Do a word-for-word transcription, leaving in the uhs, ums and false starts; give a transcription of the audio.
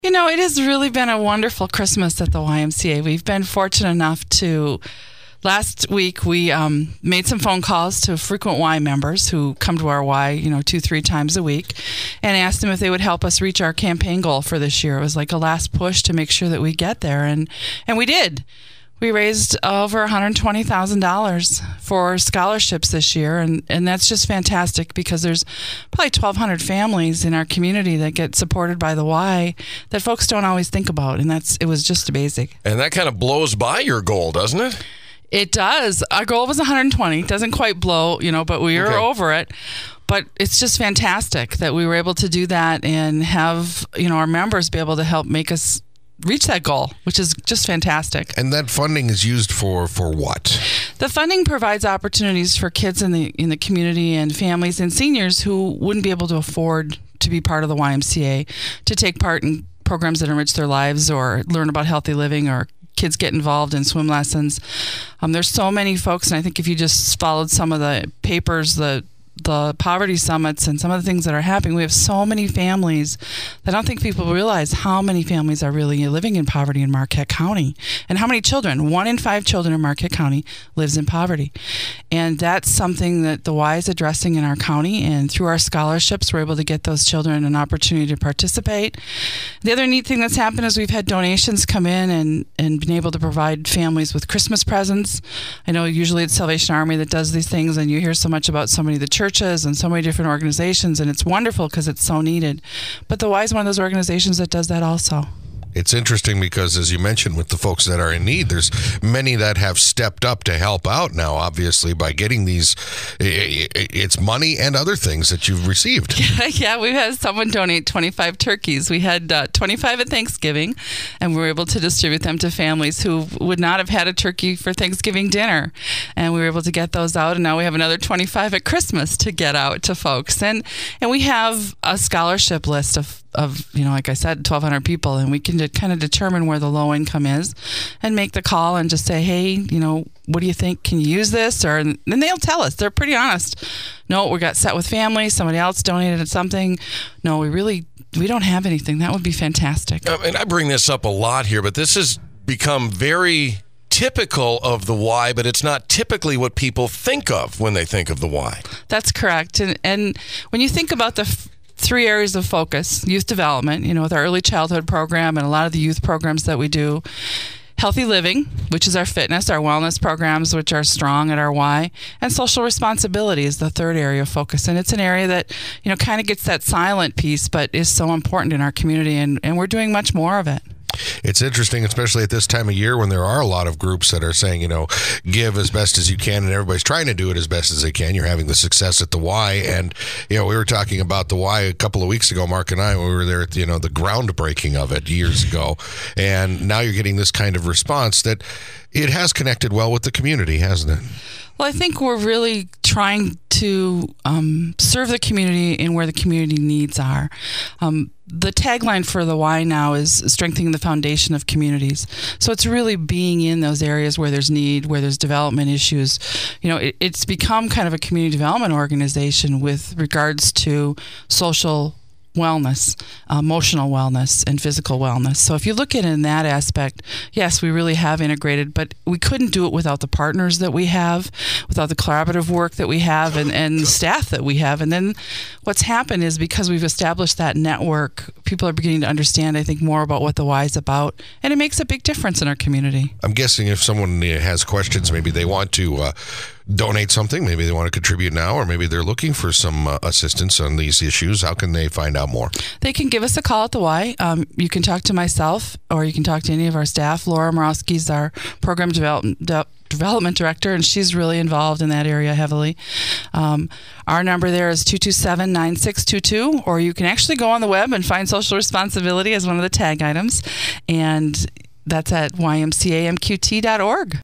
You know, it has really been a wonderful Christmas at the Y M C A. We've been fortunate enough to, last week we um, made some phone calls to frequent Y members who come to our Y, you know, two, three times a week, and asked them if they would help us reach our campaign goal for this year. It was like a last push to make sure that we get there, and, and we did. We raised over one hundred twenty thousand dollars for scholarships this year, and, and that's just fantastic because there's probably twelve hundred families in our community that get supported by the Y that folks don't always think about, and that's it was just basic. And that kind of blows by your goal, doesn't it? It does. Our goal was one hundred twenty. It doesn't quite blow, you know, but we were Okay. over it. But it's just fantastic that we were able to do that and have, you know, our members be able to help make us reach that goal, which is just fantastic. And that funding is used for for what? The funding provides opportunities for kids in the in the community and families and seniors who wouldn't be able to afford to be part of the Y M C A, to take part in programs that enrich their lives or learn about healthy living, or kids get involved in swim lessons. Um, there's so many folks, and I think if you just followed some of the papers, the the poverty summits and some of the things that are happening, we have so many families that I don't think people realize how many families are really living in poverty in Marquette County, and how many children, one in five children in Marquette County lives in poverty. And that's something that the Y is addressing in our county, and through our scholarships, we're able to get those children an opportunity to participate. The other neat thing that's happened is we've had donations come in and, and been able to provide families with Christmas presents. I know usually it's Salvation Army that does these things, and you hear so much about so many of the churches and so many different organizations, and it's wonderful because it's so needed. But the Y is one of those organizations that does that also. It's interesting because, as you mentioned, with the folks that are in need, there's many that have stepped up to help out now, obviously, by getting these, it's money and other things that you've received. Yeah, we've had someone donate twenty-five turkeys. We had uh, twenty-five at Thanksgiving, and we were able to distribute them to families who would not have had a turkey for Thanksgiving dinner. And we were able to get those out, and now we have another twenty-five at Christmas to get out to folks. And and we have a scholarship list of of, you know, like I said, twelve hundred people, and we can de- kind of determine where the low income is and make the call and just say, hey, you know, what do you think? Can you use this? Or, and they'll tell us. They're pretty honest. No, we got set with family. Somebody else donated something. No, we really, we don't have anything. That would be fantastic. Uh, and I bring this up a lot here, but this has become very typical of the Y, but it's not typically what people think of when they think of the Y. That's correct. And, and when you think about the f- three areas of focus, youth development, you know, with our early childhood program and a lot of the youth programs that we do, healthy living, which is our fitness, our wellness programs, which are strong at our Y, and social responsibility is the third area of focus. And it's an area that, you know, kind of gets that silent piece, but is so important in our community, and, and we're doing much more of it. It's interesting, especially at this time of year when there are a lot of groups that are saying, you know, give as best as you can, and everybody's trying to do it as best as they can. You're having the success at the Y, and, you know, we were talking about the Y a couple of weeks ago, Mark and I, we were there at, you know, the groundbreaking of it years ago, and now you're getting this kind of response that it has connected well with the community, hasn't it? Well, I think we're really trying to um, serve the community in where the community needs are. Um, the tagline for the Y now is strengthening the foundation of communities. So it's really being in those areas where there's need, where there's development issues. You know, it, it's become kind of a community development organization with regards to social wellness, uh, emotional wellness, and physical wellness. So if you look at it in that aspect, yes, we really have integrated, but we couldn't do it without the partners that we have, without the collaborative work that we have, and, and staff that we have. And then what's happened is because we've established that network, people are beginning to understand, I think, more about what the Y is about, and it makes a big difference in our community. I'm guessing if someone has questions, maybe they want to uh, donate something, maybe they want to contribute now, or maybe they're looking for some uh, assistance on these issues, how can they find out more? They can give us a call at the Y. Um, you can talk to myself, or you can talk to any of our staff. Laura Morowski is our program development de- development director, and she's really involved in that area heavily. Um, our number there is two two seven, nine six two two, or you can actually go on the web and find social responsibility as one of the tag items, and that's at y m c a m q t dot org.